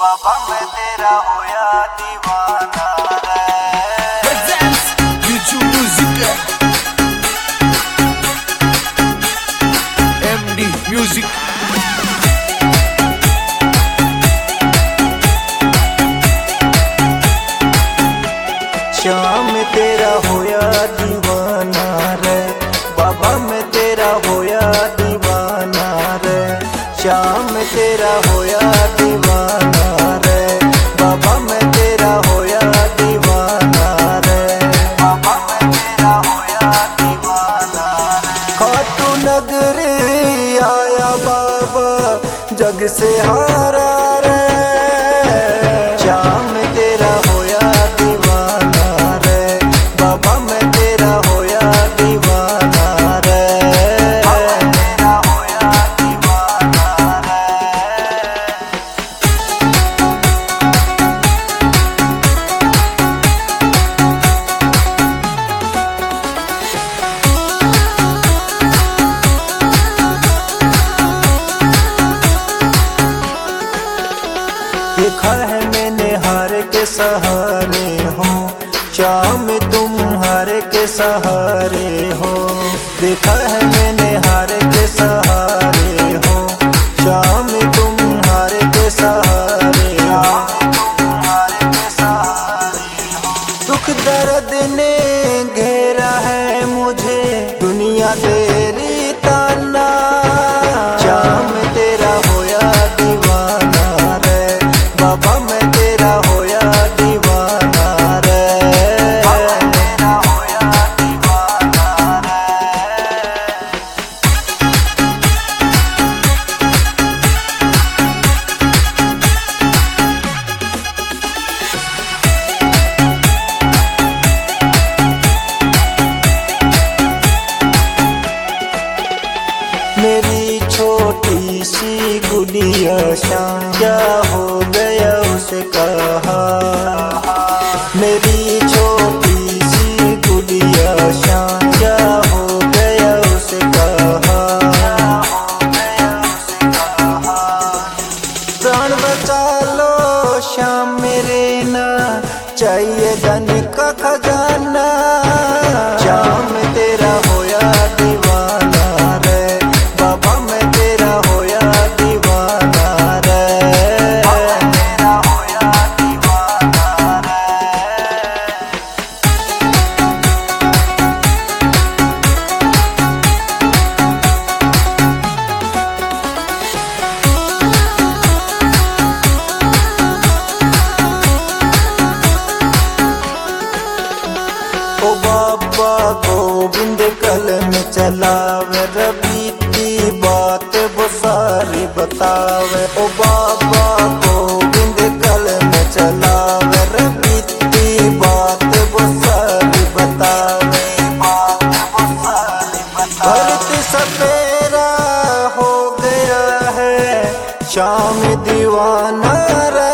बाबा मैं तेरा होया दीवाना MD Music। श्याम तेरा होया दीवाना रे, बाबा मैं तेरा होया दीवाना रे। श्याम तेरा होया दीवाना रे, बाबा मैं तेरा होया दीवाना रे। बाबा मैं तेरा होया दीवाना रे। खाटू नगरी आया बाबा जग से हारा रे। श्याम तेरा होया दीवाना रे, बाबा मैं तेरा होया दीवाना रे। बाबा तेरा होया दीवाना रे। देखा है मैंने हार के सहारे हो, श्याम तुम हार के सहारे हो। देखा है मैंने हार के सहारे हो, श्याम तुम हार के सहारे हो। दुख दर्द ने घेरा है मुझे, दुनिया तेरी ताना। श्याम तेरा होया दीवाना रे, बाबा मैं तेरा होया दीवाना रे। बाबा तेरा होया दीवाना रे। मेरी छोटी सी गुड़िया श्याम क्या हो गया उसे कहा। मेरी छोटी सी गुड़िया श्याम क्या हो गया उसे कहा। प्राण बचा लो श्याम मेरे ना चाहिए धन का खजाना। श्याम तेरा होया दीवाना रे, बाबा मैं तेरा होया दीवाना रे। बाबा तेरा होया दीवाना रे। ओ बाबा गोविंद कलम चलावे, रबीती बात वो सारी बतावे। ओ बाबा गोविंद कलम चलावे, रबीती बात वो सारी बतावे। भरत सपेरा हो गया है श्याम दीवाना रे।